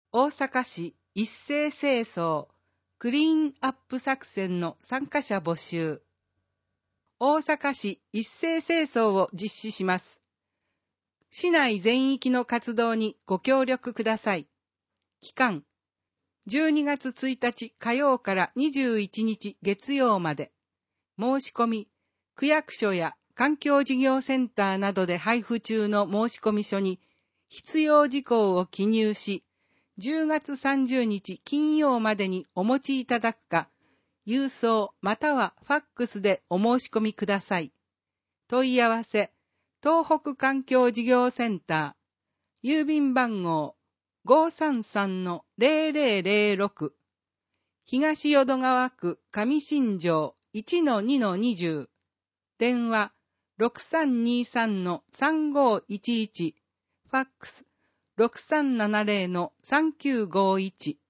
大阪市一斉清掃クリーンアップ作戦の参加者募集。大阪市一斉清掃を実施します。市内全域の活動にご協力ください。期間、12月1日火曜から21日月曜まで。申し込み、区役所や環境事業センターなどで配布中の申込書に必要事項を記入し、10月30日金曜までにお持ちいただくか、郵送またはファックスでお申し込みください。問い合わせ、東北環境事業センター、郵便番号 533-0006、東淀川区上新庄 1-2-20、電話 6323-3511、ファックス 6370-3951